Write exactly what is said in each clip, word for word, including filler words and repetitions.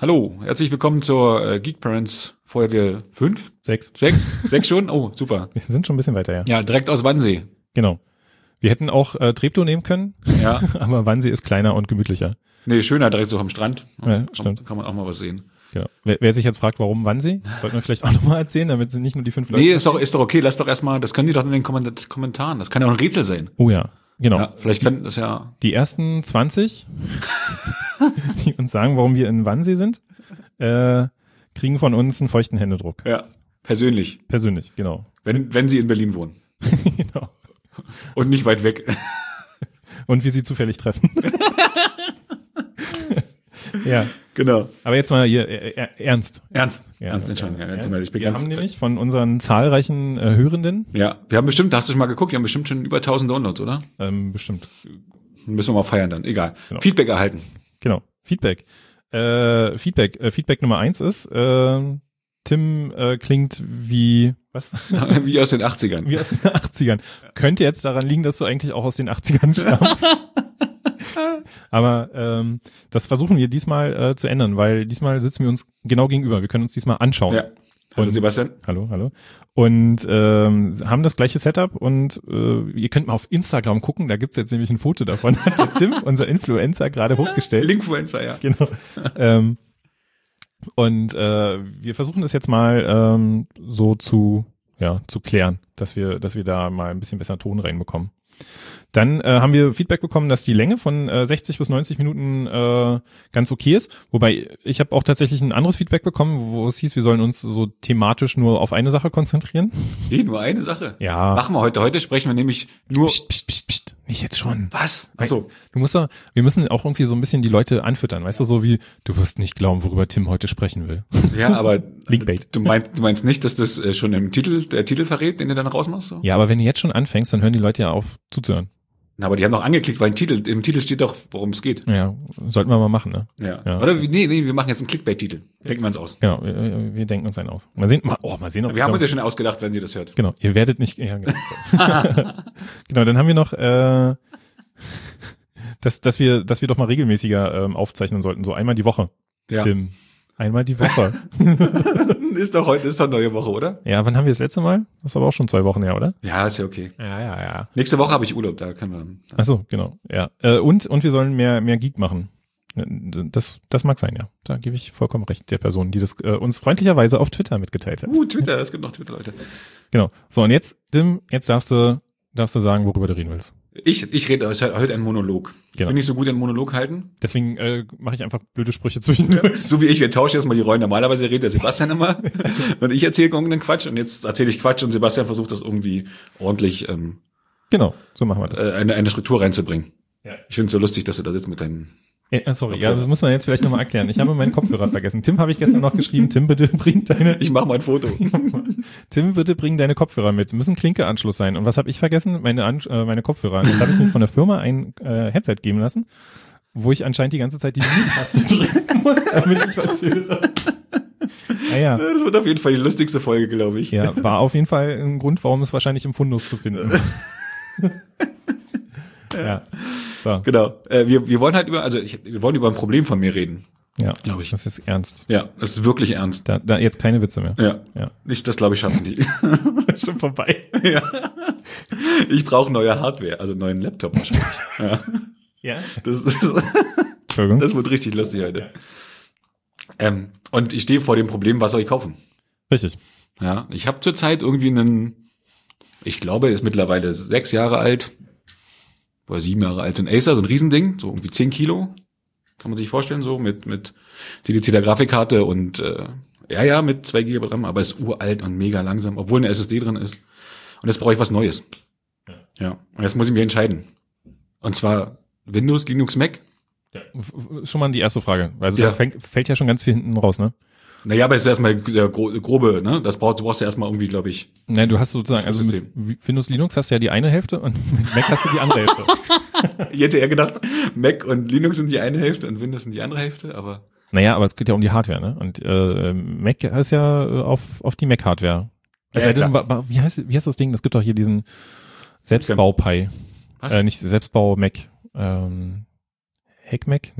Hallo, herzlich willkommen zur äh, Geek Parents Folge fünf? Sechs. Sechs? Sechs schon? Oh, super. Wir sind schon ein bisschen weiter, ja. Ja, direkt aus Wannsee. Genau. Wir hätten auch äh, Treptow nehmen können, Ja. aber Wannsee ist kleiner und gemütlicher. Nee, schöner, direkt so am Strand. Ja, kann, stimmt. Kann man auch mal was sehen. Genau. Wer, wer sich jetzt fragt, warum Wannsee, sollten wir vielleicht auch nochmal erzählen, damit sind nicht nur die fünf Leute. Nee, ist doch, ist doch okay, lass doch erstmal, das können die doch in den Komment- Kommentaren. Das kann ja auch ein Rätsel sein. Oh ja, genau. Ja, vielleicht die, können das ja. Die ersten zwanzig, die uns sagen, warum wir in Wannsee sind, äh, kriegen von uns einen feuchten Händedruck. Ja, persönlich. Persönlich, genau. Wenn, wenn sie in Berlin wohnen. Genau. Und nicht weit weg. Und wie sie zufällig treffen. Ja. Genau. Aber jetzt mal hier äh, äh, ernst. Ernst. Ja, Ernst, Entschuldigung. Ja, ernst. ich bin Wir ganz, haben nämlich von unseren zahlreichen äh, Hörenden. Ja, wir haben bestimmt, hast du schon mal geguckt, wir haben bestimmt schon über tausend Downloads, oder? Ähm, bestimmt. Müssen wir mal feiern dann, egal. Genau. Feedback erhalten. Genau. Feedback. Äh, Feedback. Äh, Feedback Nummer eins ist, äh, Tim äh, klingt wie, was? Wie aus den achtzigern. Wie aus den achtzigern. Könnte jetzt daran liegen, dass du eigentlich auch aus den achtzigern stammst. Aber ähm, das versuchen wir diesmal äh, zu ändern, weil diesmal sitzen wir uns genau gegenüber. Wir können uns diesmal anschauen. Ja. Hallo Sebastian. Hallo, hallo. Und ähm, haben das gleiche Setup und äh, ihr könnt mal auf Instagram gucken, da gibt's jetzt nämlich ein Foto davon, hat der Tim, unser Influencer, gerade hochgestellt. Linkfluencer, ja. Genau. ähm, und äh, wir versuchen das jetzt mal ähm, so zu, ja, zu klären, dass wir, dass wir da mal ein bisschen besser Ton reinbekommen. Dann äh, haben wir Feedback bekommen, dass die Länge von äh, sechzig bis neunzig Minuten äh, ganz okay ist. Wobei, ich habe auch tatsächlich ein anderes Feedback bekommen, wo es hieß, wir sollen uns so thematisch nur auf eine Sache konzentrieren. Nee, nur eine Sache. Ja. Machen wir heute. Heute sprechen wir nämlich nur... Psst, psst, psst, psst. Nicht jetzt schon. Was? Achso. Du musst doch, wir müssen auch irgendwie so ein bisschen die Leute anfüttern, weißt du, so wie, du wirst nicht glauben, worüber Tim heute sprechen will. Ja, aber Linkbait. du meinst, du meinst nicht, dass das äh, schon im Titel, der Titel verrät, den du dann rausmachst? So? Ja, aber wenn du jetzt schon anfängst, dann hören die Leute ja auf zuzuhören. Na, aber die haben doch angeklickt, weil im Titel, im Titel steht doch, worum es geht. Ja, sollten wir mal machen, ne? Ja. Ja. Oder, wie- nee, nee, wir machen jetzt einen Clickbait-Titel. Denken wir uns aus. Genau, wir, wir denken uns einen aus. Mal sehen, mal, oh, mal sehen, ob Wir haben uns ja schon ausgedacht, wenn ihr das hört. Genau, ihr werdet nicht, ja, genau. So. Genau, dann haben wir noch, äh, dass, dass wir, dass wir doch mal regelmäßiger ähm, aufzeichnen sollten, so einmal die Woche. Ja. Tim, einmal die Woche. Ist doch heute, ist doch neue Woche, oder? Ja, wann haben wir das letzte Mal? Das ist aber auch schon zwei Wochen her, oder? Ja, ist ja okay. Ja, ja, ja. Nächste Woche habe ich Urlaub, da können wir. Ach so, genau, ja. Äh, und, und wir sollen mehr, mehr Geek machen. Das, das mag sein, ja. Da gebe ich vollkommen recht der Person, die das äh, uns freundlicherweise auf Twitter mitgeteilt hat. Uh, Twitter, es gibt noch Twitter-Leute. Genau. So, und jetzt, Tim, jetzt darfst du, darfst du sagen, worüber du reden willst. Ich, ich rede, es ist halt heute ein Monolog. Genau. Bin ich so gut in Monolog halten? Deswegen äh, mache ich einfach blöde Sprüche zwischendurch. So wie ich, wir tauschen jetzt mal die Rollen. Normalerweise redet der Sebastian immer und ich erzähle irgendeinen Quatsch und jetzt erzähle ich Quatsch und Sebastian versucht das irgendwie ordentlich ähm, Genau, so machen wir das. äh, eine, eine Struktur reinzubringen. Ja. Ich finde es so lustig, dass du da sitzt mit deinem... Ja, sorry, ja, das muss man jetzt vielleicht nochmal erklären. Ich habe meinen Kopfhörer vergessen. Tim habe ich gestern noch geschrieben, Tim, bitte bring deine... Ich mache mal ein Foto. Tim, bitte bring deine Kopfhörer mit. Müssen Klinkeanschluss sein. Und was habe ich vergessen? Meine, An äh, meine Kopfhörer. Jetzt habe ich mir von der Firma ein äh, Headset geben lassen, wo ich anscheinend die ganze Zeit die Mute-Taste drücken muss, damit ich was höre. Naja. Das wird auf jeden Fall die lustigste Folge, glaube ich. Ja, war auf jeden Fall ein Grund, warum es wahrscheinlich im Fundus zu finden. Ja. So. Genau. Äh, wir, wir wollen halt über, also ich, wir wollen über ein Problem von mir reden. Ja, glaube ich. Das ist ernst. Ja, das ist wirklich ernst. Da, da jetzt keine Witze mehr. Ja. Ja. Nicht, das glaube ich schaffen die. Ist schon vorbei. Ja. Ich brauche neue Hardware, also neuen Laptop wahrscheinlich. Ja. Ja. Das, ist, Entschuldigung. das wird richtig lustig heute. Ähm, und ich stehe vor dem Problem, was soll ich kaufen? Richtig. Ja, ich habe zurzeit irgendwie einen, ich glaube, ist mittlerweile sechs Jahre alt, oder sieben Jahre alt, ein Acer, so ein Riesending, so irgendwie zehn Kilo, kann man sich vorstellen, so mit mit dedizierter Grafikkarte und äh, ja, ja, mit zwei Gigabyte RAM, aber ist uralt und mega langsam, obwohl eine S S D drin ist. Und jetzt brauche ich was Neues. Ja. Ja, und jetzt muss ich mich entscheiden. Und zwar Windows, Linux, Mac. Ja. Schon mal die erste Frage. Also Ja. da fängt, fällt ja schon ganz viel hinten raus, ne? Naja, aber es ist erstmal der gro- grobe, ne? Das brauchst, du brauchst ja erstmal irgendwie, glaube ich. Ne, du hast sozusagen, also mit Windows Linux hast du ja die eine Hälfte und mit Mac hast du die andere Hälfte. Ich hätte eher gedacht, Mac und Linux sind die eine Hälfte und Windows sind die andere Hälfte, aber. Naja, aber es geht ja um die Hardware, ne? Und äh, Mac ist ja äh, auf, auf die Mac-Hardware. Also, Ja, ja, klar. ba- wie heißt, wie heißt das Ding? Es gibt doch hier diesen Selbstbau-Pi. Was? Äh, nicht Selbstbau-Mac. Ähm, Hack-Mac? Nee.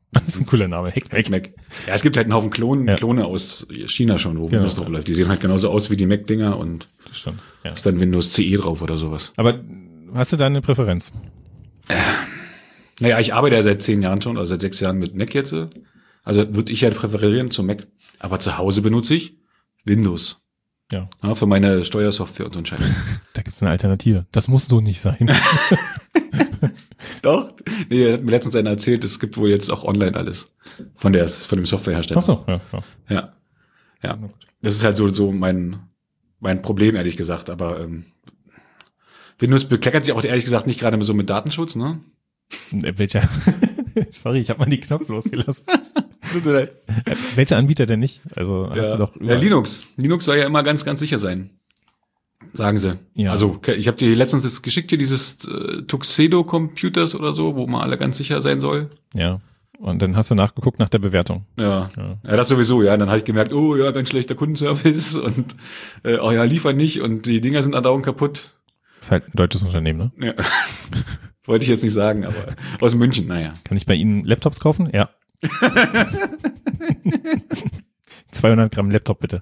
Das ist ein cooler Name. HackMac. Mac. Ja, es gibt halt einen Haufen Klonen, Ja. Klone aus China schon, wo Genau. Windows drauf läuft. Die sehen halt genauso aus wie die Mac-Dinger und Das stimmt. Ja. ist dann Windows C E drauf oder sowas. Aber hast du da eine Präferenz? Naja, ich arbeite ja seit zehn Jahren schon, also seit sechs Jahren mit Mac jetzt. Also würde ich ja präferieren zum Mac. Aber zu Hause benutze ich Windows. Ja. Ja, für meine Steuersoftware und so ein Scheiß. Da gibt's eine Alternative. Das muss so nicht sein. Doch? Nee, er hat mir letztens einer erzählt, es gibt wohl jetzt auch online alles. Von der, von dem Softwarehersteller. Ach so, ja, ja. Ja. Ja. Das ist halt so, so mein, mein Problem, ehrlich gesagt. Aber ähm, Windows bekleckert sich auch ehrlich gesagt nicht gerade so mit Datenschutz, ne? Welcher? Sorry, ich habe mal die Knopf losgelassen. Welcher Anbieter denn nicht? Also hast Ja. du doch Ja, überall- Linux. Linux soll ja immer ganz, ganz sicher sein. Sagen sie. Ja. Also ich habe dir letztens das geschickt hier, dieses äh, Tuxedo Computers oder so, wo man alle ganz sicher sein soll. Ja. Und dann hast du nachgeguckt nach der Bewertung. Ja. Ja. Ja, das sowieso, ja. Dann habe ich gemerkt, oh ja, ganz schlechter Kundenservice und äh, oh ja, liefern nicht und die Dinger sind andauernd kaputt. Ist halt ein deutsches Unternehmen, ne? Ja. Wollte ich jetzt nicht sagen, aber aus München, naja. Kann ich bei Ihnen Laptops kaufen? Ja. zweihundert Gramm Laptop bitte.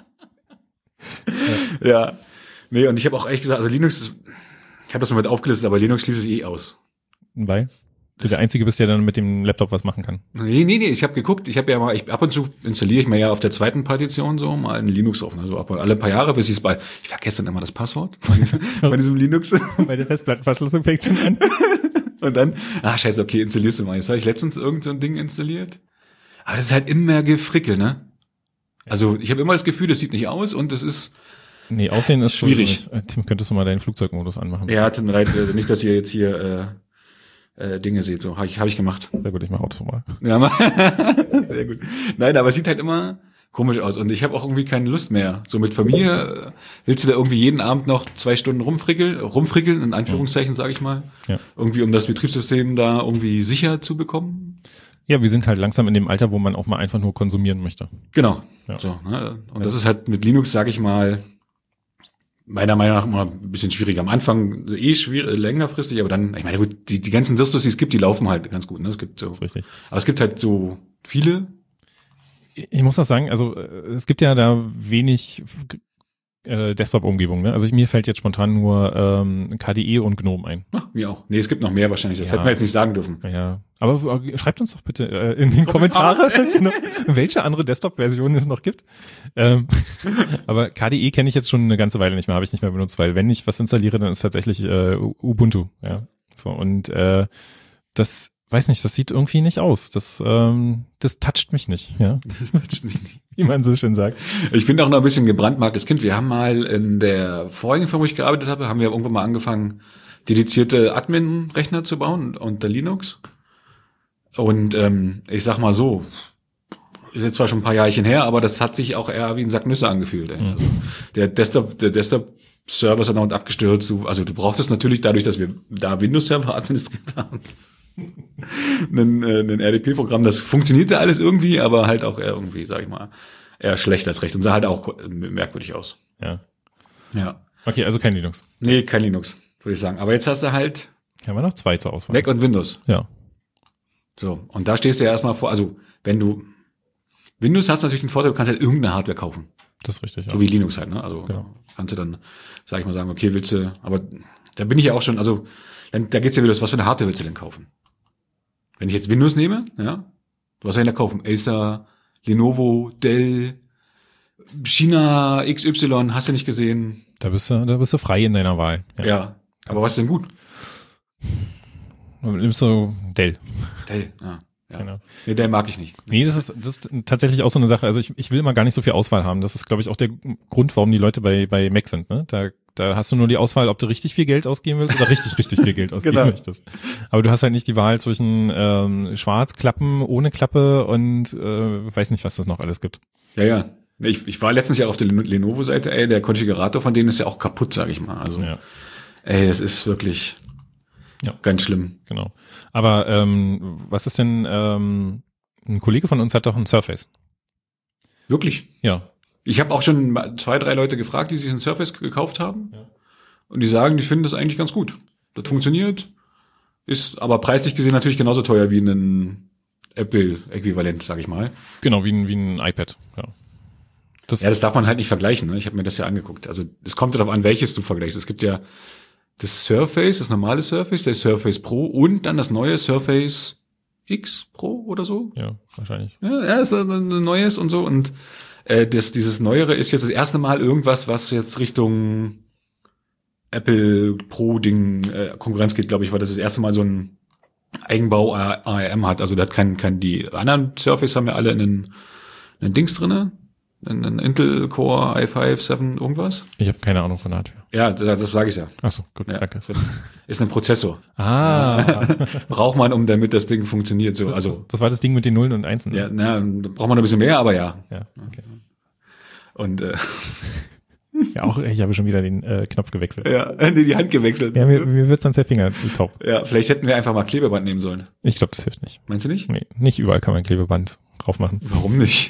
Ja. Nee, und ich habe auch ehrlich gesagt, also Linux, ist- ich habe das mal mit aufgelistet, aber Linux schließe ich eh aus. Weil du der Einzige bist, der dann mit dem Laptop was machen kann. Nee, nee, nee, ich habe geguckt, ich habe ja mal, ich, ab und zu installiere ich mir ja auf der zweiten Partition so mal ein Linux auf, also ab alle paar Jahre, bis ich es bei, ich vergesse dann immer das Passwort von diesem, von diesem Linux. Bei der Festplattenverschlüsselung fängt schon an. Und dann, ah scheiße, okay, installierst du mal. Jetzt habe ich letztens irgend so ein Ding installiert. Aber das ist halt immer Gefrickel, ne? Also ich habe immer das Gefühl, das sieht nicht aus und das ist, Nee, Aussehen ist Schwierig. sowieso nicht. Tim, könntest du mal deinen Flugzeugmodus anmachen? ja, tut mir leid, äh, nicht, dass ihr jetzt hier äh, äh, Dinge seht. So, habe ich, hab ich gemacht. Sehr gut, ich mach Auto mal. Ja, mal. Sehr gut. Nein, aber es sieht halt immer komisch aus und ich habe auch irgendwie keine Lust mehr. So mit Familie äh, willst du da irgendwie jeden Abend noch zwei Stunden rumfrickeln, rumfrickeln, in Anführungszeichen, sage ich mal. Ja. Irgendwie, um das Betriebssystem da irgendwie sicher zu bekommen. Ja, wir sind halt langsam in dem Alter, wo man auch mal einfach nur konsumieren möchte. Genau. Ja. So, ne? Und das ist halt mit Linux, sage ich mal, meiner Meinung nach immer ein bisschen schwieriger. Am Anfang eh schwierig, längerfristig, aber dann, ich meine, gut, die, die ganzen Dirstos, die es gibt, die laufen halt ganz gut. Ne? Es gibt so, Das ist richtig. aber es gibt halt so viele. Ich muss auch sagen, also äh, es gibt ja da wenig äh, Desktop-Umgebung. Ne? Also ich, mir fällt jetzt spontan nur ähm, K D E und GNOME ein. Ach, mir auch. Nee, es gibt noch mehr wahrscheinlich. Das Ja. hätten wir jetzt nicht sagen dürfen. Ja, aber äh, schreibt uns doch bitte äh, in die Kommentare, genau, welche andere Desktop-Version es noch gibt. Ähm, aber K D E kenne ich jetzt schon eine ganze Weile nicht mehr, habe ich nicht mehr benutzt, weil wenn ich was installiere, dann ist tatsächlich äh, Ubuntu. Ja, so und äh, das weiß nicht, das sieht irgendwie nicht aus. Das ähm, das toucht mich nicht. Ja, wie man so schön sagt. Ich bin auch noch ein bisschen gebrandmarktes Kind. Wir haben mal in der vorigen Firma, wo ich gearbeitet habe, haben wir irgendwann mal angefangen, dedizierte Admin-Rechner zu bauen unter Linux. Und ähm, ich sag mal so, ist jetzt zwar schon ein paar Jahrchen her, aber das hat sich auch eher wie ein Sack Nüsse angefühlt. Ey. Mhm. Also der Desktop, der Desktop-Server ist dann und abgestürzt. Also du brauchtest natürlich dadurch, dass wir da Windows-Server administriert haben, ein, äh, ein R D P-Programm, das funktionierte alles irgendwie, aber halt auch eher irgendwie, sag ich mal, eher schlecht als recht und sah halt auch merkwürdig aus. Ja. Ja. Okay, also kein Linux. Nee, kein Linux, würde ich sagen. Aber jetzt hast du halt Haben wir noch zwei zur Auswahl? Mac und Windows. Ja. So. Und da stehst du ja erstmal vor, also wenn du Windows hast, natürlich den Vorteil, du kannst halt irgendeine Hardware kaufen. Das ist richtig, ja. So wie Linux halt, ne? Also Genau. kannst du dann, sag ich mal, sagen, okay, willst du, aber da bin ich ja auch schon, also dann, da geht's ja wieder los, was für eine Hardware willst du denn kaufen? Wenn ich jetzt Windows nehme, ja, was soll ich denn da kaufen? Acer, Lenovo, Dell, China, X Y, hast du nicht gesehen? Da bist du, da bist du frei in deiner Wahl. Ja. Aber was ist denn gut? Du nimmst so Dell. Dell, ja. Ja. Genau. Nee, Dell mag ich nicht. Nee, das ist, das ist tatsächlich auch so eine Sache. Also ich, ich will mal gar nicht so viel Auswahl haben. Das ist, glaube ich, auch der Grund, warum die Leute bei, bei Mac sind. Ne? Da, da hast du nur die Auswahl, ob du richtig viel Geld ausgeben willst oder richtig, richtig viel Geld ausgeben Genau. möchtest. Aber du hast halt nicht die Wahl zwischen ähm, Schwarzklappen, ohne Klappe und äh, weiß nicht, was das noch alles gibt. Ja, ja. Ich, ich war letztens ja auf der Lenovo-Seite, ey, der Konfigurator von denen ist ja auch kaputt, sag ich mal. Also, Ja, ey, es ist wirklich Ja. ganz schlimm. genau. Aber ähm, was ist denn, ähm, ein Kollege von uns hat doch ein Surface. Wirklich. Ja. Ich habe auch schon mal zwei, drei Leute gefragt, die sich ein Surface gekauft haben. Ja. Und die sagen, die finden das eigentlich ganz gut. Das funktioniert, ist aber preislich gesehen natürlich genauso teuer wie ein Apple-Äquivalent, sag ich mal. Genau, wie ein, wie ein iPad, ja. Das, ja, das darf man halt nicht vergleichen. Ne? Ich habe mir das ja angeguckt. Also es kommt darauf an, welches du vergleichst. Es gibt ja das Surface, das normale Surface, der Surface Pro und dann das neue Surface X Pro oder so. Ja, wahrscheinlich. Ja, ja, ist ein neues und so. Und äh, das, dieses Neuere ist jetzt das erste Mal irgendwas, was jetzt Richtung Apple Pro-Ding äh, Konkurrenz geht, glaube ich, weil das das erste Mal so ein Eigenbau A R M hat. Also der hat kein, kein, die anderen Surface haben ja alle einen, einen Dings drinne. Ein Intel Core i fünf, sieben, irgendwas? Ich habe keine Ahnung von Hardware. Ja, das, das sage ich ja. Ach so, gut, ja, danke. Ist ein Prozessor. Ah. Braucht man, um damit das Ding funktioniert. So, also das, das war das Ding mit den Nullen und Einsen. Ja, na, braucht man ein bisschen mehr, aber ja. Ja, okay. Und äh, ja, auch ich habe schon wieder den äh, Knopf gewechselt. Ja, nee, die Hand gewechselt. Ja, mir, mir wird's ans der Finger taub. Ja, vielleicht hätten wir einfach mal Klebeband nehmen sollen. Ich glaube, das hilft nicht. Meinst du nicht? Nee, nicht überall kann man Klebeband drauf machen. Warum nicht?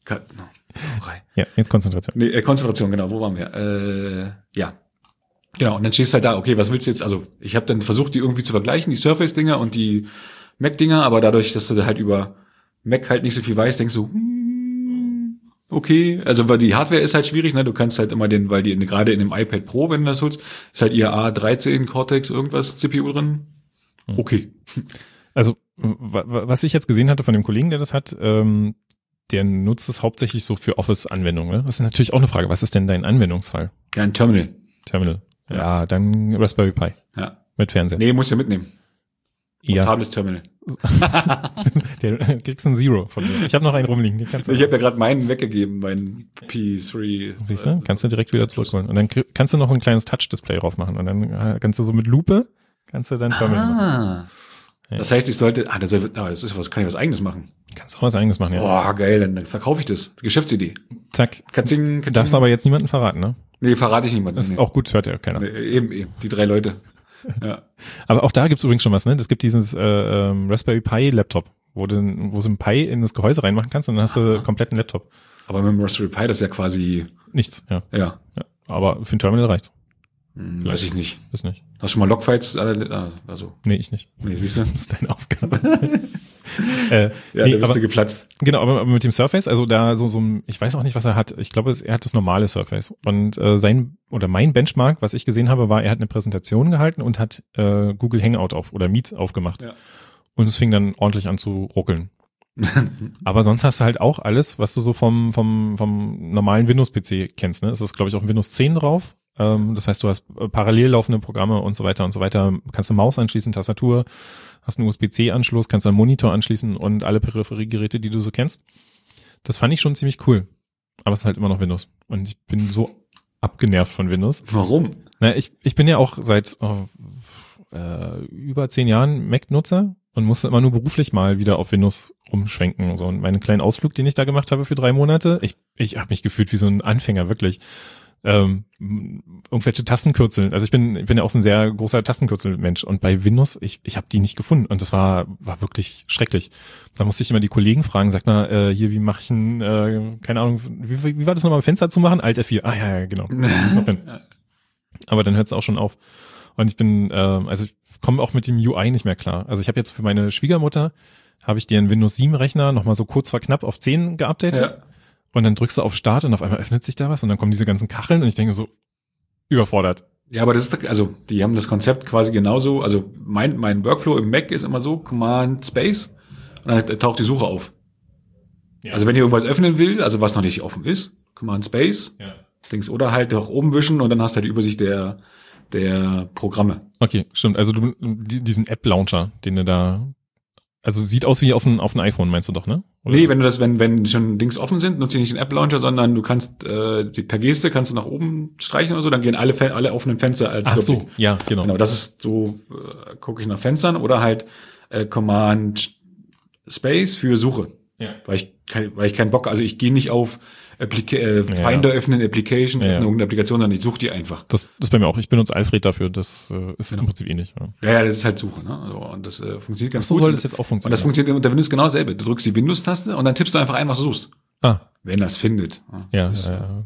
Ja, jetzt Konzentration. Nee, äh, Konzentration, genau, wo waren wir? Äh, ja. Genau, und dann stehst du halt da, okay, was willst du jetzt? Also, ich habe dann versucht, die irgendwie zu vergleichen, die Surface-Dinger und die Mac-Dinger, aber dadurch, dass du halt über Mac halt nicht so viel weißt, denkst du, hm, okay, also weil die Hardware ist halt schwierig, ne? Du kannst halt immer den, weil die in, gerade in dem iPad Pro, wenn du das holst, ist halt ihr A dreizehn Cortex irgendwas C P U drin. Okay. Also, was ich jetzt gesehen hatte von dem Kollegen, der das hat, ähm, der nutzt es hauptsächlich so für Office-Anwendungen. Ne? Das ist natürlich auch eine Frage. Was ist denn dein Anwendungsfall? Ja, ein Terminal. Terminal. Ja, ja dann Raspberry Pi. Ja. Mit Fernseher. Nee, musst du mitnehmen. Ja. Portables Terminal. Der kriegst ein Zero von mir. Ich habe noch einen rumliegen. Den kannst du ich habe ja gerade meinen weggegeben, meinen P drei. Siehst du? Kannst du direkt wieder zurückholen. Und dann kannst du noch so ein kleines Touch-Display drauf machen. Und dann kannst du so mit Lupe, kannst du dann Terminal ah. machen. Ja. Das heißt, ich sollte, ah, das, soll, ah, das ist was, kann ich was Eigenes machen? Kannst auch was Eigenes machen, ja. Boah, geil, dann, dann verkaufe ich das. Geschäftsidee. Zack. Katzing, Katzing. Darfst aber jetzt niemanden verraten, ne? Nee, verrate ich niemanden. Das ist nee. auch gut, hört ja keiner. Nee, eben, eben, die drei Leute. Ja. Aber auch da gibt's übrigens schon was, ne? Es gibt dieses äh, ähm, Raspberry Pi Laptop, wo du, wo du ein Pi in das Gehäuse reinmachen kannst und dann hast du kompletten Laptop. Aber mit dem Raspberry Pi, das ist ja quasi... Nichts, ja. Ja. ja. Aber für ein Terminal reicht's. Hm, weiß ich nicht. Ist nicht. Hast du schon mal Logfights? Also. Nee, ich nicht. Nee, siehst du? Das ist deine Aufgabe. äh, ja, nee, da bist aber, du geplatzt. Genau, aber, aber mit dem Surface, also da so, so ein, ich weiß auch nicht, was er hat. Ich glaube, er hat das normale Surface. Und äh, sein, oder mein Benchmark, was ich gesehen habe, war, er hat eine Präsentation gehalten und hat äh, Google Hangout auf oder Meet aufgemacht. Ja. Und es fing dann ordentlich an zu ruckeln. Aber sonst hast du halt auch alles, was du so vom, vom, vom normalen Windows-P C kennst. Ne? Es ist, glaube ich, auch Windows zehn drauf. Ähm, das heißt, du hast parallel laufende Programme und so weiter und so weiter. Kannst eine Maus anschließen, Tastatur, hast einen U S B C Anschluss, kannst einen Monitor anschließen und alle Peripheriegeräte, die du so kennst. Das fand ich schon ziemlich cool. Aber es ist halt immer noch Windows. Und ich bin so abgenervt von Windows. Warum? Na, ich, ich bin ja auch seit oh, äh, über zehn Jahren Mac-Nutzer und musste immer nur beruflich mal wieder auf Windows rumschwenken. So. Und meinen kleinen Ausflug, den ich da gemacht habe für drei Monate, ich, ich habe mich gefühlt wie so ein Anfänger, wirklich. Ähm, irgendwelche Tastenkürzel. Also ich bin, ich bin ja auch so ein sehr großer Tastenkürzelmensch und bei Windows, ich, ich habe die nicht gefunden und das war, war wirklich schrecklich. Da musste ich immer die Kollegen fragen, sag mal, äh, hier, wie mache ich ein, äh, keine Ahnung, wie, wie war das nochmal, Fenster zu machen? Alt F vier. Ah ja, ja, genau. Aber dann hört es auch schon auf. Und ich bin, äh, also ich komme auch mit dem U I nicht mehr klar. Also ich habe jetzt für meine Schwiegermutter, habe ich den Windows sieben Rechner nochmal so kurz vor knapp auf zehn geupdatet. Ja. Und dann drückst du auf Start und auf einmal öffnet sich da was und dann kommen diese ganzen Kacheln und ich denke so, überfordert. Ja, aber das ist, also, die haben das Konzept quasi genauso, also mein, mein Workflow im Mac ist immer so, Command Space und dann taucht die Suche auf. Ja. Also wenn ich irgendwas öffnen will, also was noch nicht offen ist, Command Space, ja. Dings, oder halt auch oben wischen und dann hast du halt die Übersicht der, der Programme. Okay, stimmt. Also du, diesen App-Launcher, den du da, also sieht aus wie auf ein, auf ein iPhone, meinst du doch, ne? Oder? Nee, wenn du das, wenn, wenn schon Dings offen sind, nutze ich nicht den App-Launcher, sondern du kannst, äh, die, per Geste kannst du nach oben streichen oder so, dann gehen alle, alle offenen Fenster als Ach so, ja, genau. Genau, das ist so, äh, gucke ich nach Fenstern oder halt, äh, Command Space für Suche. Ja. Weil ich, kein, weil ich keinen Bock, also ich gehe nicht auf Applica- äh, Finder ja. öffnen, Application, ja, öffnen ja. irgendeine Applikation, sondern ich suche die einfach. Das, das bei mir auch. Ich benutze Alfred dafür. Das äh, ist genau. im Prinzip ähnlich. Ja. ja, ja, das ist halt Suche. Ne? Also, und das äh, funktioniert ganz so gut. So soll das jetzt auch funktionieren. Und das funktioniert unter Windows genau dasselbe. Du drückst die Windows-Taste und dann tippst du einfach ein, was du suchst. Ah. Wenn das findet. Ja, das, ja, ja, gut.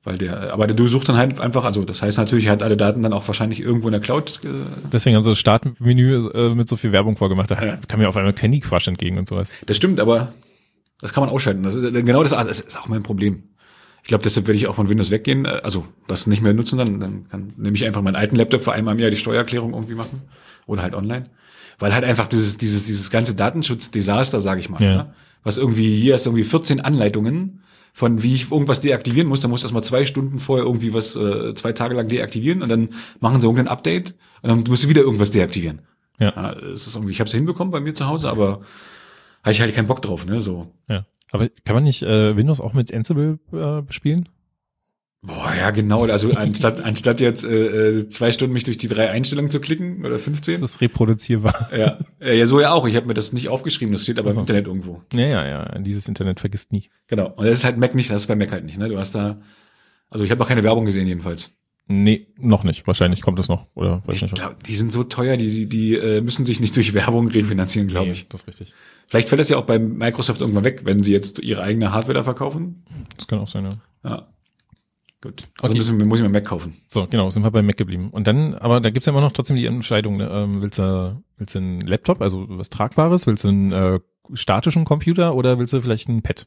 Weil der, aber du suchst dann halt einfach, also das heißt natürlich, er hat alle Daten dann auch wahrscheinlich irgendwo in der Cloud. Äh Deswegen haben sie das Startmenü äh, mit so viel Werbung vorgemacht. Da ja. kam mir auf einmal Candy Crush entgegen und sowas. Das stimmt, aber das kann man ausschalten. Das ist, genau das, das ist auch mein Problem. Ich glaube, deshalb werde ich auch von Windows weggehen, also das nicht mehr nutzen, dann, dann kann nehme ich einfach meinen alten Laptop für einmal im Jahr die Steuererklärung irgendwie machen oder halt online. Weil halt einfach dieses, dieses, dieses ganze Datenschutzdesaster, sage ich mal, ja. ne? Was irgendwie, hier ist irgendwie vierzehn Anleitungen von wie ich irgendwas deaktivieren muss, da muss ich erstmal zwei Stunden vorher irgendwie was, äh, zwei Tage lang deaktivieren und dann machen sie irgendein Update und dann musst du wieder irgendwas deaktivieren. Ja. ja das ist irgendwie, ich habe es hinbekommen bei mir zu Hause, aber habe ich halt keinen Bock drauf, ne, so. Ja. Aber kann man nicht äh, Windows auch mit Ansible äh, bespielen? Boah, ja, genau. Also anstatt anstatt jetzt äh, zwei Stunden mich durch die drei Einstellungen zu klicken oder fünfzehn. Das ist reproduzierbar. Ja, ja, so ja auch. Ich habe mir das nicht aufgeschrieben. Das steht aber also. im Internet irgendwo. Ja, ja, ja. Dieses Internet vergisst nie. Genau. Und das ist halt Mac nicht. Das ist bei Mac halt nicht. Ne? Du hast da. Also ich habe noch keine Werbung gesehen jedenfalls. Nee, noch nicht. Wahrscheinlich kommt es noch. Oder weiß ich nicht. Glaub, die sind so teuer. Die die, die äh, müssen sich nicht durch Werbung refinanzieren, glaube nee, ich. Das ist richtig. Vielleicht fällt das ja auch bei Microsoft irgendwann weg, wenn sie jetzt ihre eigene Hardware da verkaufen. Das kann auch sein, ja. Ja. Gut. Also okay. müssen, muss ich mir Mac kaufen. So, genau, sind wir bei Mac geblieben. Und dann, aber da gibt's ja immer noch trotzdem die Entscheidung, ne? ähm, willst du, willst du einen Laptop, also was Tragbares, willst du einen äh, statischen Computer oder willst du vielleicht ein Pad?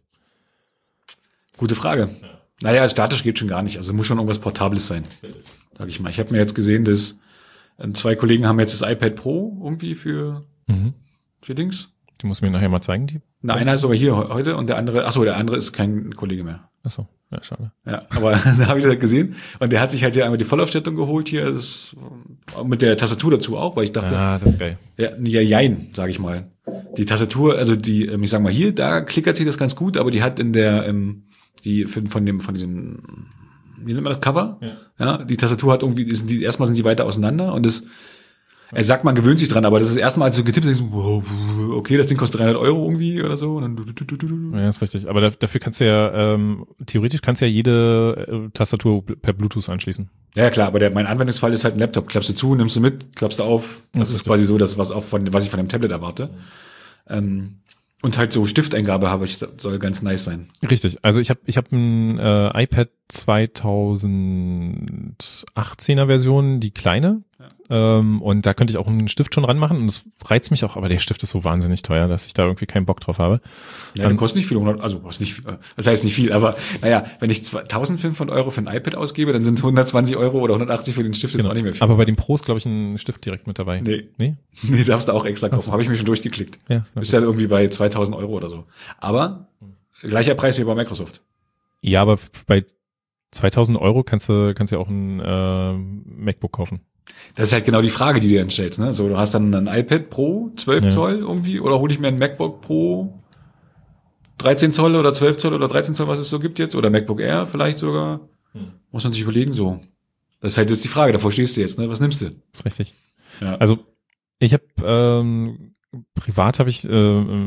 Gute Frage. Ja. Naja, statisch geht schon gar nicht. Also muss schon irgendwas Portables sein, sag ich mal. Ich habe mir jetzt gesehen, dass äh, zwei Kollegen haben jetzt das iPad Pro irgendwie für, mhm. für Dings. Die muss mir nachher mal zeigen, die. Na, einer ist sogar hier heute und der andere, ach so, der andere ist kein Kollege mehr. Ach so, ja, schade. Ja, aber da habe ich das gesehen und der hat sich halt hier einmal die Vollausstattung geholt hier, das, mit der Tastatur dazu auch, weil ich dachte, ah, das ist geil. Ja, ja, jein, sag ich mal. Die Tastatur, also die, ich sag mal hier, da klickert sich das ganz gut, aber die hat in der, ähm, die von, von dem, von diesem, wie nennt man das, Cover? Ja, ja die Tastatur hat irgendwie, ist die, erstmal sind die weiter auseinander und das, er sagt, man gewöhnt sich dran, aber das ist erstmal, als du getippt hast, so, okay, das Ding kostet dreihundert Euro irgendwie oder so. Und dann du, du, du, du. Ja, ist richtig. Aber da, dafür kannst du ja, ähm, theoretisch kannst du ja jede äh, Tastatur per Bluetooth anschließen. Ja, klar, aber der, mein Anwendungsfall ist halt ein Laptop. Klappst du zu, nimmst du mit, klappst du auf. Das, das ist, ist quasi so, das, was, auch von, was ich von einem Tablet erwarte. Mhm. Ähm, und halt so Stifteingabe habe ich, soll ganz nice sein. Richtig. Also ich habe ich hab ein äh, iPad zweitausendachtzehner Version, die kleine. Ja. Ähm, und da könnte ich auch einen Stift schon ranmachen und es reizt mich auch, aber der Stift ist so wahnsinnig teuer, dass ich da irgendwie keinen Bock drauf habe. Ja, der ähm, kostet nicht viel, also was nicht, das heißt nicht viel, aber naja, wenn ich eintausendfünfhundert Euro für ein iPad ausgebe, dann sind hundertzwanzig Euro oder hundertachtzig für den Stift jetzt genau. auch nicht mehr viel. Aber bei dem Pro ist, glaube ich, ein Stift direkt mit dabei. Nee. Nee? Nee, darfst du auch extra kaufen. Habe ich mir schon durchgeklickt. Ja. Ist ja irgendwie bei zweitausend Euro oder so. Aber gleicher Preis wie bei Microsoft. Ja, aber bei zweitausend Euro kannst du, kannst du ja auch ein äh, MacBook kaufen. Das ist halt genau die Frage, die du dann stellst, ne? So, du hast dann ein iPad Pro, zwölf ja. Zoll irgendwie, oder hole ich mir ein MacBook Pro dreizehn Zoll oder zwölf Zoll oder dreizehn Zoll, was es so gibt jetzt, oder MacBook Air vielleicht sogar. Hm. Muss man sich überlegen, so. Das ist halt jetzt die Frage, davor stehst du jetzt, ne? Was nimmst du? Das ist richtig. Ja. Also, ich habe, ähm, privat habe ich äh,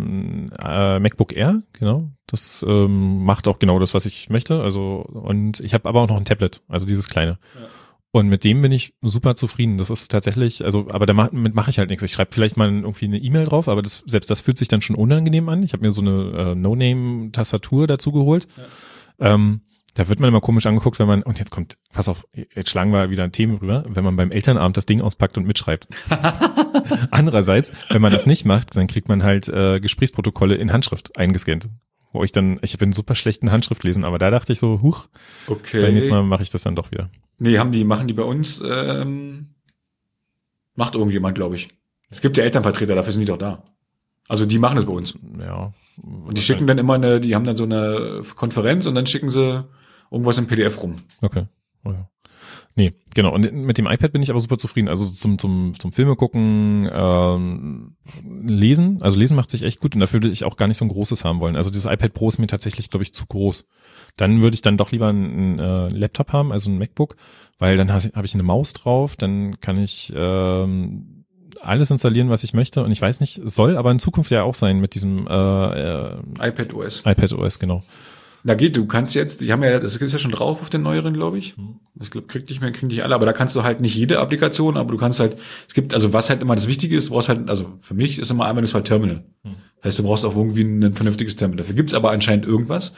äh, MacBook Air, genau. Das ähm, macht auch genau das, was ich möchte. Also, und ich habe aber auch noch ein Tablet, also dieses kleine. Ja. Und mit dem bin ich super zufrieden. Das ist tatsächlich, also, aber damit mache ich halt nichts. Ich schreibe vielleicht mal irgendwie eine E-Mail drauf, aber das, selbst das fühlt sich dann schon unangenehm an. Ich habe mir so eine äh, No-Name-Tastatur dazu geholt. Ja. Ähm, da wird man immer komisch angeguckt, wenn man, und jetzt kommt, pass auf, jetzt schlagen wir wieder ein Thema rüber, wenn man beim Elternabend das Ding auspackt und mitschreibt. Andererseits, wenn man das nicht macht, dann kriegt man halt äh, Gesprächsprotokolle in Handschrift eingescannt. Wo ich dann, ich bin super schlecht in Handschrift lesen, aber da dachte ich so, huch, okay. Beim nächsten Mal mache ich das dann doch wieder. Nee, haben die, machen die bei uns, ähm, macht irgendjemand, glaube ich. Es gibt ja Elternvertreter, dafür sind die doch da. Also die machen das bei uns. Ja. Und die schicken dann immer eine, die haben dann so eine Konferenz und dann schicken sie irgendwas im P D F rum. Okay. Oh ja. Nee, genau. Und mit dem iPad bin ich aber super zufrieden. Also zum zum zum Filme gucken, ähm, lesen. Also lesen macht sich echt gut und dafür würde ich auch gar nicht so ein großes haben wollen. Also dieses iPad Pro ist mir tatsächlich, glaube ich, zu groß. Dann würde ich dann doch lieber einen äh, Laptop haben, also ein MacBook, weil dann habe hab ich eine Maus drauf, dann kann ich ähm, alles installieren, was ich möchte. Und ich weiß nicht, es soll aber in Zukunft ja auch sein mit diesem äh, äh, iPadOS. iPadOS, genau. Na geht, du kannst jetzt, die haben ja, das ist ja schon drauf auf den neueren, glaube ich. Ich glaube, kriegt nicht mehr, kriegen nicht alle, aber da kannst du halt nicht jede Applikation, aber du kannst halt, es gibt, also was halt immer das Wichtige ist, du brauchst halt, also für mich ist immer einmal das halt Terminal. Das heißt, du brauchst auch irgendwie ein vernünftiges Terminal. Dafür gibt's aber anscheinend irgendwas.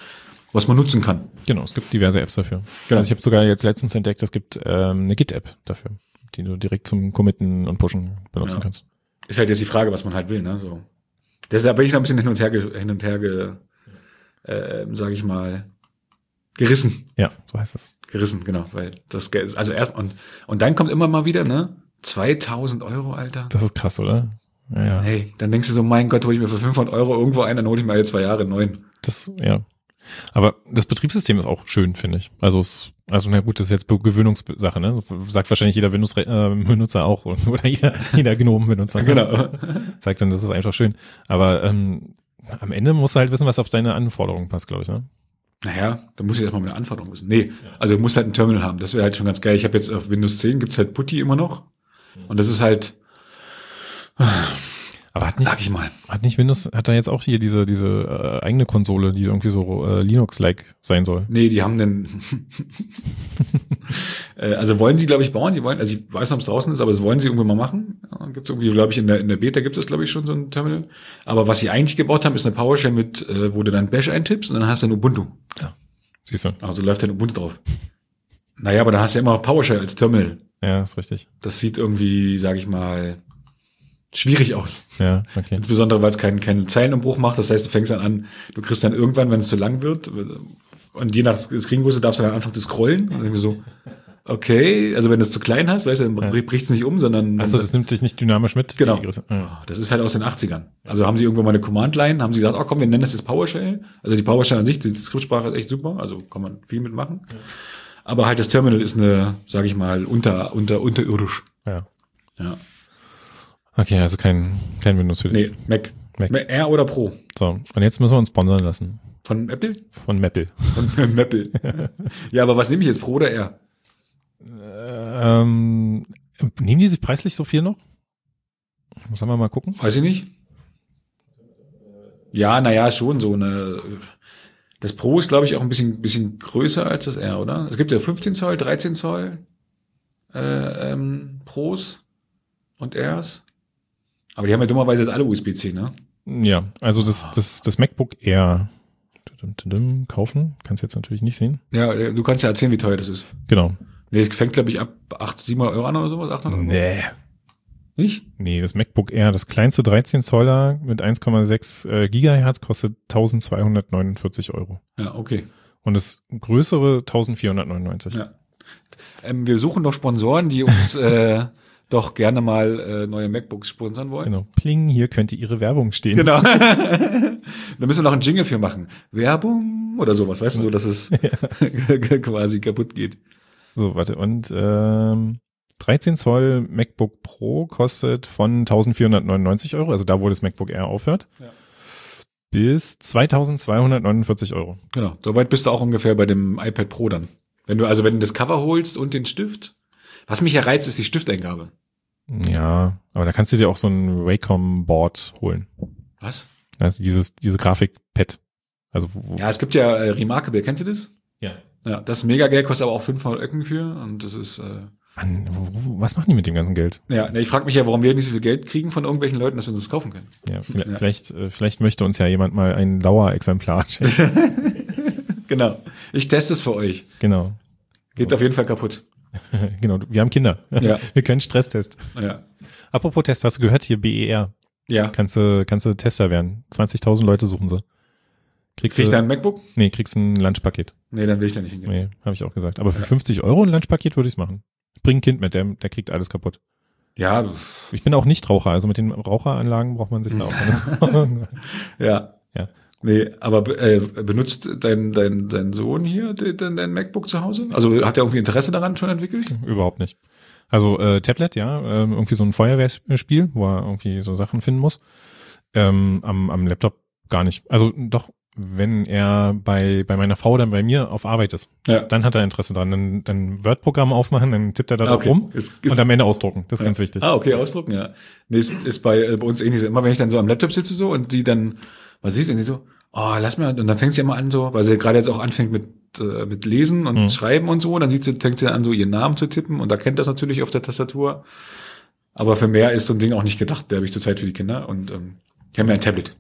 was man nutzen kann. Genau, es gibt diverse Apps dafür. Genau. Also ich habe sogar jetzt letztens entdeckt, es gibt ähm, eine Git-App dafür, die du direkt zum Committen und Pushen benutzen Ja. kannst. Ist halt jetzt die Frage, was man halt will, ne? So. Deshalb bin ich noch ein bisschen hin und her, ge- hin und her, ge, äh, sage ich mal, gerissen. Ja, so heißt das. Gerissen, genau, weil das Geld, also erst und und dann kommt immer mal wieder, ne? zweitausend Euro, Alter. Das ist krass, oder? Ja, ja. Hey, dann denkst du so, mein Gott, hole ich mir für fünfhundert Euro irgendwo ein, dann hole ich mir alle zwei Jahre einen neuen. Das, ja. Aber das Betriebssystem ist auch schön, finde ich. Also es, also na gut, das ist jetzt Be- Gewöhnungssache, ne? Sagt wahrscheinlich jeder Windows-Benutzer auch oder jeder, jeder Gnome-Benutzer. Genau. Sagt dann, das ist einfach schön. Aber ähm, am Ende musst du halt wissen, was auf deine Anforderungen passt, glaube ich, ne? Naja, da muss ich erstmal mit der Anforderung wissen. Nee, also du musst halt ein Terminal haben. Das wäre halt schon ganz geil. Ich habe jetzt auf Windows zehn gibt's halt Putty immer noch. Und das ist halt, Aber hat nicht, sag ich mal. hat nicht Windows, hat da jetzt auch hier diese, diese äh, eigene Konsole, die irgendwie so äh, Linux-like sein soll? Nee, die haben den, äh, also wollen sie, glaube ich, bauen. Die wollen, also ich weiß nicht, ob es draußen ist, aber das wollen sie irgendwann mal machen. Ja, gibt's irgendwie, glaube ich, in der, in der Beta gibt es, glaube ich, schon so ein Terminal. Aber was sie eigentlich gebaut haben, ist eine PowerShell mit, äh, wo du dann Bash eintippst und dann hast du ein Ubuntu. Siehst du? Also läuft dann Ubuntu drauf. Naja, aber dann hast du ja immer noch PowerShell als Terminal. Ja, ist richtig. Das sieht irgendwie, sage ich mal, schwierig aus. Ja, okay. Insbesondere, weil es keinen, keinen Zeilenumbruch macht. Das heißt, du fängst dann an, du kriegst dann irgendwann, wenn es zu lang wird, und je nach Screengröße darfst du dann anfangen zu scrollen. Und irgendwie so, okay, also wenn du es zu klein hast, weißt du, dann Ja. bricht es nicht um, sondern... Achso, das nimmt sich nicht dynamisch mit? Genau. die Größe. Ja. Das ist halt aus den achtzigern. Also haben sie irgendwann mal eine Command-Line, haben sie gesagt, oh komm, wir nennen das jetzt PowerShell. Also die PowerShell an sich, die Skriptsprache ist echt super, also kann man viel mitmachen. Ja. Aber halt das Terminal ist eine, sage ich mal, unter, unter, unterirdisch. Ja. Ja. Okay, also kein, kein Windows für dich. Nee, Mac. Mac. Mac. R oder Pro. So, und jetzt müssen wir uns sponsern lassen. Von Apple? Von Maple. Von Maple. Ja, aber was nehme ich jetzt, Pro oder R? Ähm, nehmen die sich preislich so viel noch? Sollen wir mal gucken? Weiß ich nicht. Ja, naja, schon so eine. Das Pro ist, glaube ich, auch ein bisschen, bisschen größer als das R, oder? Es gibt ja fünfzehn Zoll, dreizehn Zoll äh, ähm, Pros und Rs. Aber die haben ja dummerweise jetzt alle U S B C, ne? Ja, also das, das, das MacBook Air kaufen, kannst du jetzt natürlich nicht sehen. Ja, du kannst ja erzählen, wie teuer das ist. Genau. Nee, es fängt, glaube ich, ab achthundert, siebenhundert Euro an oder sowas, achthundert Euro. Nee. Nicht? Nee, das MacBook Air, das kleinste dreizehn Zoller mit eins Komma sechs äh, Gigahertz kostet eintausendzweihundertneunundvierzig Euro. Ja, okay. Und das größere eintausendvierhundertneunundneunzig. Ja. Ähm, wir suchen doch Sponsoren, die uns äh, doch gerne mal äh, neue MacBooks sponsern wollen. Genau. Pling, hier könnte Ihre Werbung stehen. Genau. Da müssen wir noch einen Jingle für machen. Werbung oder sowas, weißt du, so, dass es quasi kaputt geht. So, warte, und ähm, dreizehn Zoll MacBook Pro kostet von eintausendvierhundertneunundneunzig Euro, also da, wo das MacBook Air aufhört, ja, bis zweitausendzweihundertneunundvierzig Euro. Genau, soweit bist du auch ungefähr bei dem iPad Pro dann. Wenn du, also wenn du das Cover holst und den Stift, was mich ja reizt, ist die Stifteingabe. Ja, aber da kannst du dir auch so ein Wacom-Board holen. Was? Also dieses, diese Grafik-Pad. Also, wo, Ja, es gibt ja äh, Remarkable, kennst du das? ja. Ja, das ist mega Geld, kostet aber auch fünfhundert Öcken für und das ist, äh, Mann, wo, wo, was machen die mit dem ganzen Geld? ja, ne, ich frage mich ja, warum wir nicht so viel Geld kriegen von irgendwelchen Leuten, dass wir uns das kaufen können. Ja, vielleicht, Ja. vielleicht, äh, vielleicht möchte uns ja jemand mal ein Lauer-Exemplar schenken. Genau. Ich teste es für euch. Genau. Geht auf jeden Fall kaputt. Genau, wir haben Kinder. Ja. Wir können Stresstest. Ja. Apropos Test, hast du gehört hier, B E R? Ja. Kannst du, kannst du Tester werden. zwanzigtausend Leute suchen sie. Kriegst Krieg ich du, da ein MacBook? nee, kriegst ein Lunchpaket. Nee, dann will ich da nicht hingehen. Nee, habe ich auch gesagt. Aber für Ja. fünfzig Euro ein Lunchpaket würde ich es machen. Bring ein Kind mit, der, der kriegt alles kaputt. Ja, Ich bin auch nicht Raucher, also mit den Raucheranlagen braucht man sich da auch alles. ja. Ja. Nee, aber äh, benutzt dein, dein, dein Sohn hier dein, dein MacBook zu Hause? Also hat er irgendwie Interesse daran schon entwickelt? Überhaupt nicht. Also äh, Tablet, ja, ähm, irgendwie so ein Feuerwehrspiel, wo er irgendwie so Sachen finden muss. Ähm, am, am Laptop gar nicht. Also doch, wenn er bei bei meiner Frau dann bei mir auf Arbeit ist, Ja. dann hat er Interesse dran. Dann, dann Word-Programm aufmachen, dann tippt er da drauf Okay. rum Ist, ist, und am Ende ausdrucken. Das ist ganz wichtig. Ah, okay, ausdrucken, ja. Nee, ist, ist bei, äh, bei uns ähnlich so. Immer wenn ich dann so am Laptop sitze so und die dann, was siehst du, und die so, oh, lass mal, und dann fängt sie immer an so, weil sie gerade jetzt auch anfängt mit, äh, mit Lesen und Mhm. Schreiben und so, und dann sieht sie, fängt sie an so ihren Namen zu tippen und erkennt das natürlich auf der Tastatur. Aber für mehr ist so ein Ding auch nicht gedacht, der habe ich zurzeit für die Kinder und ähm, die haben ja ein Tablet.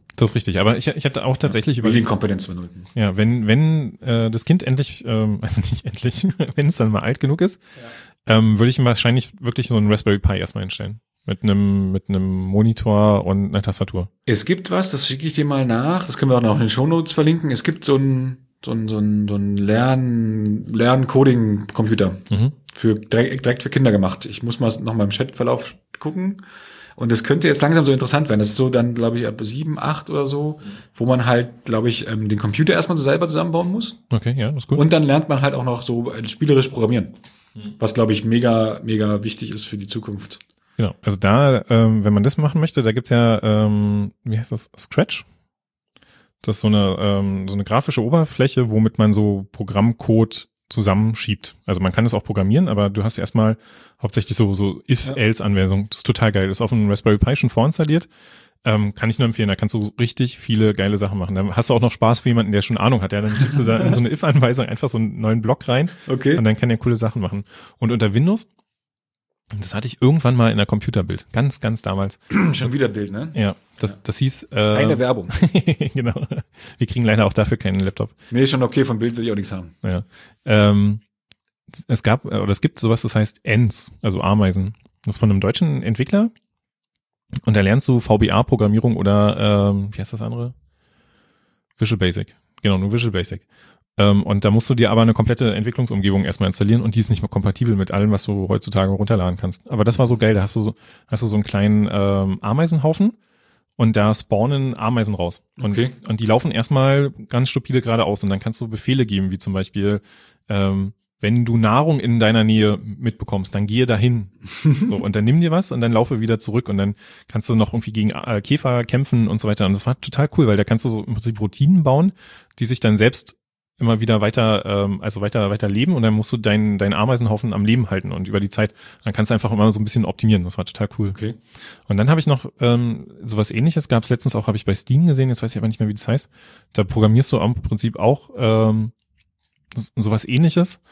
Das ist richtig, aber ich, ich hatte auch tatsächlich ja, überlegt. Medienkompetenz zwei Punkt null. Ja, wenn, wenn äh, das Kind endlich, ähm, also nicht endlich, wenn es dann mal alt genug ist, ja. ähm, würde ich ihm wahrscheinlich wirklich so einen Raspberry Pi erstmal hinstellen. Mit einem mit einem Monitor und einer Tastatur. Es gibt was, das schicke ich dir mal nach, das können wir auch noch in den Shownotes verlinken. Es gibt so ein so ein so ein, so ein Lern Lern-Coding-Computer mhm. für direkt, direkt für Kinder gemacht. Ich muss mal noch mal im Chatverlauf gucken. Und das könnte jetzt langsam so interessant werden. Das ist so dann, glaube ich, ab sieben, acht oder so, wo man halt, glaube ich, ähm, den Computer erstmal so selber zusammenbauen muss. Okay, ja, das ist gut. Und dann lernt man halt auch noch so spielerisch programmieren. Mhm. Was, glaube ich, mega, mega wichtig ist für die Zukunft. Genau, also da, ähm, wenn man das machen möchte, da gibt's ja, ähm, wie heißt das, Scratch? Das ist so eine, ähm, so eine grafische Oberfläche, womit man so Programmcode zusammenschiebt. Also man kann es auch programmieren, aber du hast erstmal hauptsächlich so so If-Else-Anwendungen. Das ist total geil. Das ist auf einem Raspberry Pi schon vorinstalliert. Ähm, kann ich nur empfehlen. Da kannst du richtig viele geile Sachen machen. Da hast du auch noch Spaß für jemanden, der schon Ahnung hat. Ja, dann schiebst du da in so eine If-Anweisung einfach so einen neuen Block rein. Okay. Und dann kann er coole Sachen machen. Und unter Windows, das hatte ich irgendwann mal in der Computerbild. Ganz, ganz damals. Schon wieder Bild, ne? Ja. Das, das hieß, äh, eine Werbung. Genau. Wir kriegen leider auch dafür keinen Laptop. Nee, schon okay, von Bild will ich auch nichts haben. Ja. Ähm, es gab, oder es gibt sowas, das heißt Ants, also Ameisen. Das ist von einem deutschen Entwickler. Und da lernst du V B A-Programmierung oder, ähm, wie heißt das andere? Visual Basic. Genau, nur Visual Basic. Ähm, und da musst du dir aber eine komplette Entwicklungsumgebung erstmal installieren und die ist nicht mehr kompatibel mit allem, was du heutzutage runterladen kannst. Aber das war so geil, da hast du so, hast du so einen kleinen ähm, Ameisenhaufen. Und da spawnen Ameisen raus. Und, okay. und die laufen erstmal ganz stupide geradeaus. Und dann kannst du Befehle geben, wie zum Beispiel, ähm, wenn du Nahrung in deiner Nähe mitbekommst, dann gehe dahin. So, und dann nimm dir was und dann laufe wieder zurück. Und dann kannst du noch irgendwie gegen äh, Käfer kämpfen und so weiter. Und das war total cool, weil da kannst du so im Prinzip Routinen bauen, die sich dann selbst immer wieder weiter, ähm, also weiter, weiter leben und dann musst du deinen, deinen Ameisenhaufen am Leben halten und über die Zeit, dann kannst du einfach immer so ein bisschen optimieren. Das war total cool. Okay. Und dann habe ich noch ähm, sowas Ähnliches, gab es letztens auch, habe ich bei Steam gesehen, jetzt weiß ich aber nicht mehr, wie das heißt. Da programmierst du im Prinzip auch ähm, sowas Ähnliches,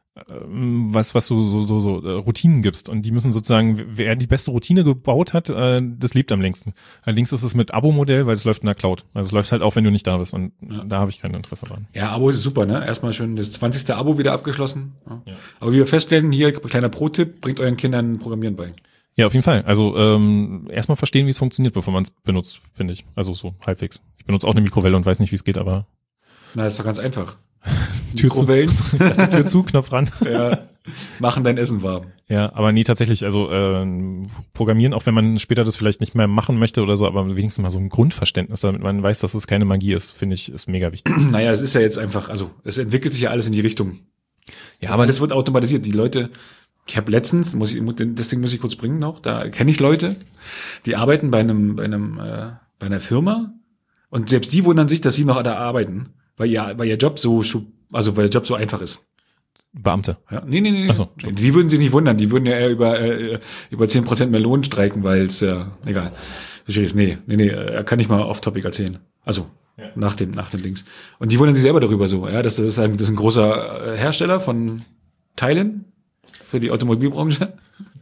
ähm, was was du so so so äh, Routinen gibst und die müssen sozusagen, wer die beste Routine gebaut hat, äh, das lebt am längsten. Allerdings ist es mit Abo-Modell, weil es läuft in der Cloud. Also es läuft halt auch, wenn du nicht da bist und ja. Da habe ich kein Interesse dran. Ja, Abo ist super, ne? Erstmal schön das zwanzigste Abo wieder abgeschlossen. Ja. Ja. Aber wie wir feststellen, hier kleiner Pro-Tipp, bringt euren Kindern Programmieren bei. Ja, auf jeden Fall. Also ähm, erstmal verstehen, wie es funktioniert, bevor man es benutzt, finde ich. Also so halbwegs. Ich benutze auch eine Mikrowelle und weiß nicht, wie es geht, aber na, ist doch ganz einfach. Tür Mikrowellen. Zu, Tür zu, Knopf ran. Ja, machen dein Essen warm. Ja, aber nee, tatsächlich, also äh, programmieren, auch wenn man später das vielleicht nicht mehr machen möchte oder so, aber wenigstens mal so ein Grundverständnis, damit man weiß, dass es keine Magie ist, finde ich, ist mega wichtig. Naja, es ist ja jetzt einfach, also es entwickelt sich ja alles in die Richtung. Ja, aber das wird automatisiert. Die Leute, ich habe letztens, muss ich, das Ding muss ich kurz bringen noch, da kenne ich Leute, die arbeiten bei einem, bei einem, äh, bei einer Firma und selbst die wundern sich, dass sie noch da arbeiten. Weil ihr, weil ihr Job so, also weil der Job so einfach ist. Beamte. Ja, nee, nee, nee. Ach so, die würden sich nicht wundern, die würden ja eher über äh, über zehn Prozent mehr Lohn streiken, weil es ja, egal. Nee, nee, nee, er kann nicht mal off-topic erzählen. Also, ja. nach dem nach den Links. Und die wundern sich selber darüber so, ja, das, das ist ein, das ist ein großer Hersteller von Teilen für die Automobilbranche.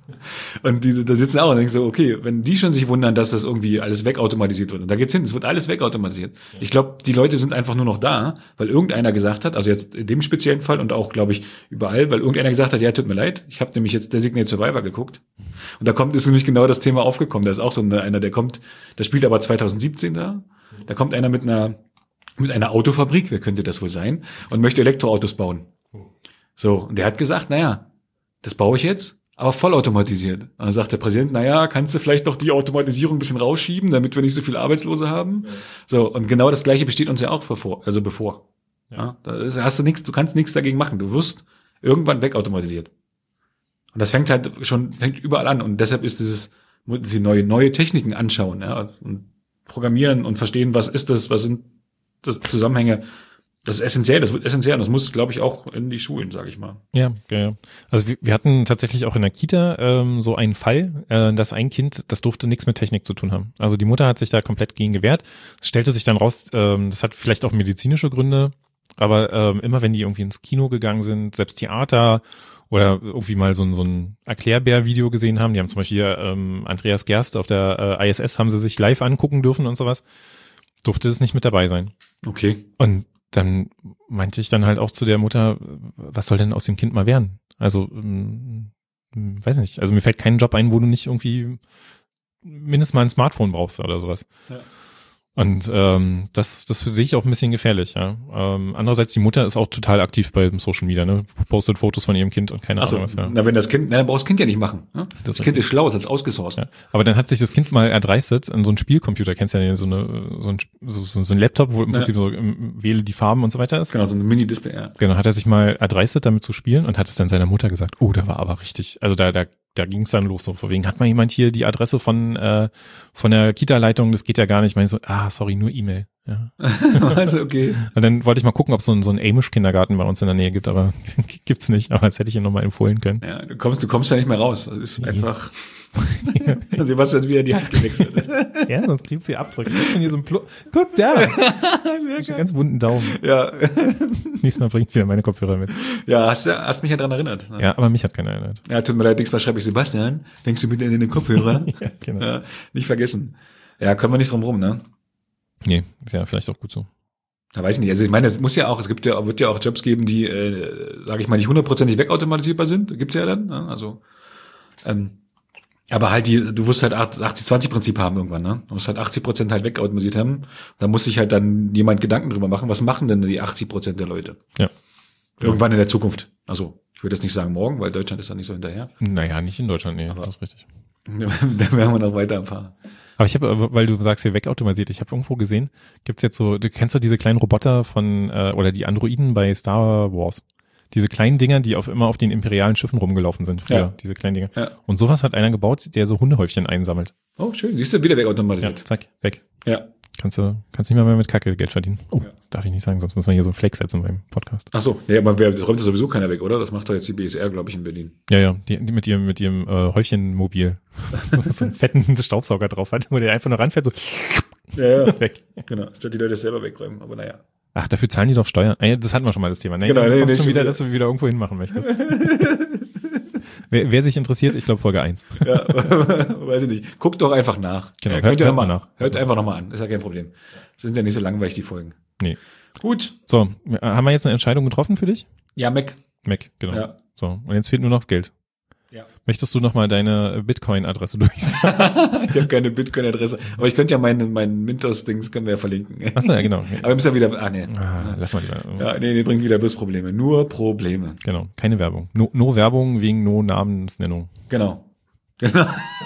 Und die da sitzen auch und denken so, okay, wenn die schon sich wundern, dass das irgendwie alles wegautomatisiert wird. Und da geht's hin, es wird alles wegautomatisiert. Ja. Ich glaube, die Leute sind einfach nur noch da, weil irgendeiner gesagt hat, also jetzt in dem speziellen Fall und auch, glaube ich, überall, weil irgendeiner gesagt hat, ja, tut mir leid, ich habe nämlich jetzt Designated Survivor geguckt. Und da kommt, ist nämlich genau das Thema aufgekommen. Da ist auch so eine, einer, der kommt, der spielt aber zwanzig siebzehn da. Da kommt einer mit einer, mit einer Autofabrik, wer könnte das wohl sein, und möchte Elektroautos bauen. So, und der hat gesagt, naja, das baue ich jetzt, aber vollautomatisiert. Und dann sagt der Präsident, naja, kannst du vielleicht doch die Automatisierung ein bisschen rausschieben, damit wir nicht so viele Arbeitslose haben? Ja. So, und genau das Gleiche besteht uns ja auch bevor, also bevor. Ja. Ja, da ist, hast du nichts, du kannst nichts dagegen machen. Du wirst irgendwann wegautomatisiert. Und das fängt halt schon, fängt überall an. Und deshalb ist dieses, die neue, neue Techniken anschauen, ja, und programmieren und verstehen, was ist das, was sind das Zusammenhänge. Das ist essentiell, das wird essentiell. Das muss, glaube ich, auch in die Schulen, sage ich mal. Ja, ja. Also wir, wir hatten tatsächlich auch in der Kita ähm, so einen Fall, äh, dass ein Kind, das durfte nichts mit Technik zu tun haben. Also die Mutter hat sich da komplett gegen gewehrt. Es stellte sich dann raus, ähm, das hat vielleicht auch medizinische Gründe, aber ähm, immer wenn die irgendwie ins Kino gegangen sind, selbst Theater oder irgendwie mal so ein, so ein Erklärbär-Video gesehen haben, die haben zum Beispiel ähm, Andreas Gerst auf der äh, I S S haben sie sich live angucken dürfen und sowas. durfte es nicht mit dabei sein. Okay. Und dann meinte ich dann halt auch zu der Mutter, was soll denn aus dem Kind mal werden? Also, ähm, weiß nicht. Also mir fällt kein Job ein, wo du nicht irgendwie mindestens mal ein Smartphone brauchst oder sowas. Ja. Und ähm, das, das sehe ich auch ein bisschen gefährlich, ja. Ähm, andererseits, die Mutter ist auch total aktiv bei Social Media, ne? Postet Fotos von ihrem Kind und keine Ach so, Ahnung was. Ja. Na, wenn das Kind, na, dann braucht das Kind ja nicht machen. Ne? Das, das Kind ist schlau, das ist ausgesourced. Ja. Aber dann hat sich das Kind mal erdreistet an so einen Spielcomputer, kennst du ja, so eine, so ein, so, so, so ein Laptop, wo im ja. Prinzip so im, wähle die Farben und so weiter ist. Genau, so ein Mini-Display, ja. Genau, hat er sich mal erdreistet, damit zu spielen und hat es dann seiner Mutter gesagt, oh, da war aber richtig, also da, da, da ging es dann los, so vor wegen, hat mal jemand hier die Adresse von, äh, von der Kita-Leitung, das geht ja gar nicht. Ich meine so, ah, sorry, nur E-Mail. Ja. Also okay. Und dann wollte ich mal gucken, ob es so, ein, so einen Amish-Kindergarten bei uns in der Nähe gibt, aber gibt's nicht. Aber das hätte ich ihm nochmal empfohlen können. Ja, du kommst, du kommst ja nicht mehr raus. Das ist nee. einfach. Sebastian hat wieder die Hand gewechselt. Ja, sonst kriegst du hier Abdrücke. Ich bin hier so ein Plo- Guck da! Ich einen ganz wunden Daumen. Ja. Nächstes Mal bringe ich wieder meine Kopfhörer mit. Ja, hast du hast mich ja dran erinnert. Ne? Ja, aber mich hat keiner erinnert. Ja, tut mir leid, nächstes Mal schreibe ich Sebastian. Denkst du mit in den Kopfhörer? Ja, genau. Ja, nicht vergessen. Ja, können wir nicht drum rum, ne? Nee, ist ja vielleicht auch gut so. Da weiß ich nicht. Also ich meine, es muss ja auch, es gibt ja, wird ja auch Jobs geben, die, äh, sage ich mal, nicht hundertprozentig wegautomatisierbar sind. Gibt's ja dann. Ne? Also, ähm, aber halt die, du wirst halt achtzig zwanzig Prinzip haben irgendwann, ne? Du musst halt achtzig Prozent halt wegautomatisiert haben. Da muss sich halt dann jemand Gedanken drüber machen, was machen denn die achtzig Prozent der Leute? Ja. Irgendwann in der Zukunft. Also, ich würde jetzt nicht sagen morgen, weil Deutschland ist da nicht so hinterher. Naja, nicht in Deutschland, nee, aber das ist richtig. Da werden wir noch weiter erfahren. Aber ich habe, weil du sagst hier wegautomatisiert, ich habe irgendwo gesehen, gibt's jetzt so, du kennst doch diese kleinen Roboter von, äh, oder die Androiden bei Star Wars. Diese kleinen Dinger, die auf immer auf den imperialen Schiffen rumgelaufen sind früher, ja. Diese kleinen Dinger. Ja. Und sowas hat einer gebaut, der so Hundehäufchen einsammelt. Oh, schön. Siehst du, wieder wegautomatisiert. Ja, zack, weg. Ja. Kannst du, kannst nicht mehr, mehr mit Kacke Geld verdienen. Oh, ja. Darf ich nicht sagen, sonst müssen wir hier so einen Flex setzen beim Podcast. Ach so, nee, aber wer, das räumt sowieso keiner weg, oder? Das macht doch jetzt die B S R, glaube ich, in Berlin. Ja, ja, die, die mit ihrem, mit ihrem äh, Häufchenmobil. so, so einen fetten Staubsauger drauf hat, wo der einfach nur ranfährt, so ja, ja. weg. Genau, statt die Leute das selber wegräumen, aber naja. Ach, dafür zahlen die doch Steuern. Das hatten wir schon mal das Thema. Nee, genau, nee, nee, nee, schon wieder, dass du wieder irgendwo hinmachen möchtest. wer, wer sich interessiert, ich glaube Folge eins. Ja, weiß ich nicht. Guckt doch einfach nach. Genau, ja, hört, hört, hört mal nach. Hört einfach nochmal an, ist ja kein Problem. Das sind ja nicht so langweilig, die Folgen. Nee. Gut. So, haben wir jetzt eine Entscheidung getroffen für dich? Ja, Mac. Mac, genau. Ja. So, und jetzt fehlt nur noch das Geld. Ja. Möchtest du nochmal deine Bitcoin-Adresse durchsagen? Ich habe keine Bitcoin-Adresse. Aber ich könnte ja meinen mein Mintos-Dings können wir ja verlinken. Achso, ja, genau. Aber wir müssen ja wieder, ah, nee. Ah, lass mal lieber. Ja, nee, nee, bringt wieder bloß Probleme. Nur Probleme. Genau, keine Werbung. No, no Werbung wegen No Namensnennung. Genau. Genau.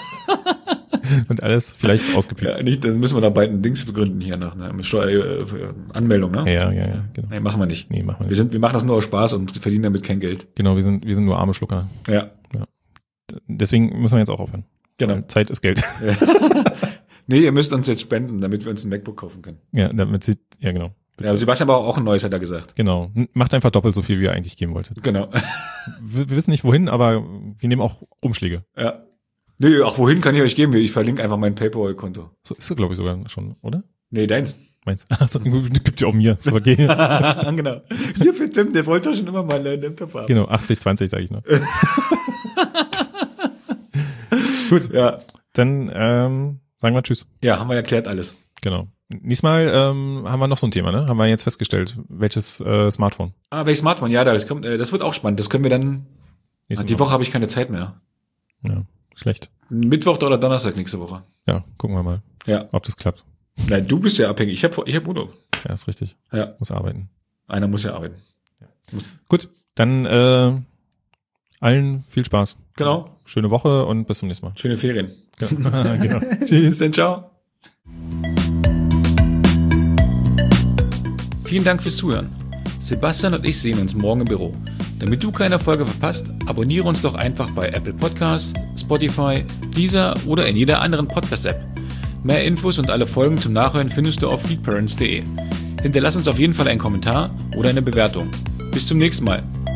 Und alles vielleicht ausgepickt. Ja, nicht, dann müssen wir da bald ein Dings begründen hier nach einer Steuer, äh, Anmeldung, ne? Ja, ja, ja, genau. Nee, machen wir nicht. Nee, machen wir nicht. Wir sind, wir machen das nur aus Spaß und verdienen damit kein Geld. Genau, wir sind, wir sind nur arme Schlucker. Ja. Ja. Deswegen müssen wir jetzt auch aufhören. Genau. Weil Zeit ist Geld. Ja. Nee, ihr müsst uns jetzt spenden, damit wir uns ein MacBook kaufen können. Ja, damit sie, ja, genau. Ja, aber Sebastian braucht auch ein neues, hat er gesagt. Genau. Macht einfach doppelt so viel, wie ihr eigentlich geben wolltet. Genau. Wir, wir wissen nicht wohin, aber wir nehmen auch Umschläge. Ja. Nee, auch wohin kann ich euch geben? Ich verlinke einfach mein PayPal-Konto. So ist so, glaube ich, sogar schon, oder? Nee, deins. Meins. Achso, gibt ja auch mir. Ist okay. Genau. Mir bestimmt, der wollte schon immer mal einen Laptop haben. Genau, achtzig zwanzig sage ich noch. Gut. Ja. Dann ähm, sagen wir Tschüss. Ja, haben wir erklärt alles. Genau. Nächstes Mal ähm, haben wir noch so ein Thema, ne? Haben wir jetzt festgestellt. Welches äh, Smartphone? Ah, welches Smartphone? Ja, das kommt, äh, das wird auch spannend. Das können wir dann. Ah, die Woche habe ich keine Zeit mehr. Ja, schlecht. Mittwoch oder Donnerstag nächste Woche. Ja, gucken wir mal. Ja. Ob das klappt. Nein, du bist ja abhängig. Ich habe ich hab Urlaub. Ja, ist richtig. Ja. Muss arbeiten. Einer muss ja arbeiten. Ja. Gut, dann äh, allen viel Spaß. Genau. Schöne Woche und bis zum nächsten Mal. Schöne Ferien. Genau. Genau. Tschüss. Dann ciao. Vielen Dank fürs Zuhören. Sebastian und ich sehen uns morgen im Büro. Damit du keine Folge verpasst, abonniere uns doch einfach bei Apple Podcasts, Spotify, Deezer oder in jeder anderen Podcast-App. Mehr Infos und alle Folgen zum Nachhören findest du auf geekparents punkt de. Hinterlass uns auf jeden Fall einen Kommentar oder eine Bewertung. Bis zum nächsten Mal.